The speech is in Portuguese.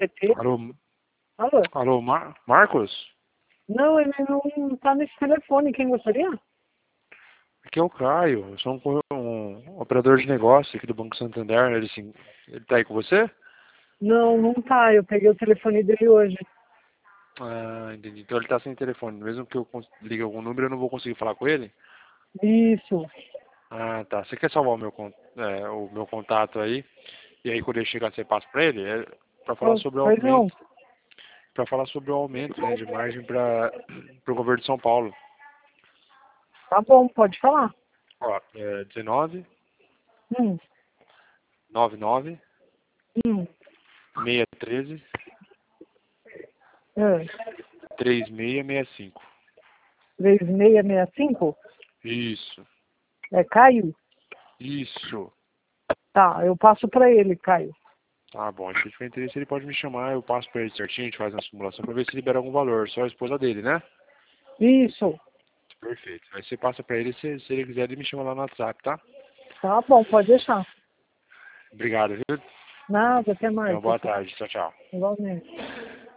CT. Alô, Alô? alô, Marcos? Não, ele não tá nesse telefone. Quem gostaria? Aqui é o Caio, eu sou um operador de negócio aqui do Banco Santander. Ele tá aí com você? Não tá. Eu peguei o telefone dele hoje. Ah, entendi. Então ele tá sem telefone. Mesmo que eu ligue algum número, eu não vou conseguir falar com ele? Isso. Ah, tá. Você quer salvar o meu contato aí? E aí quando ele chegar, você passa pra ele? É pra falar sobre o Pois não. aumento. Pra falar sobre o aumento, né, de margem para o governo de São Paulo. Tá bom, pode falar. Ó, é 19 Hum, 99 hum. 613 É. 3665. 3665? Isso. É Caio? Isso. Tá, eu passo pra ele, Caio. Tá bom. Se tiver interesse, ele pode me chamar, eu passo pra ele certinho, a gente faz uma simulação pra ver se libera algum valor. Só a esposa dele, né? Isso. Perfeito. Aí você passa pra ele, se ele quiser, ele me chama lá no WhatsApp, tá? Tá bom, pode deixar. Obrigado, viu? Nada, até Tenha mais. uma boa tarde. Tchau, tchau. Igualmente.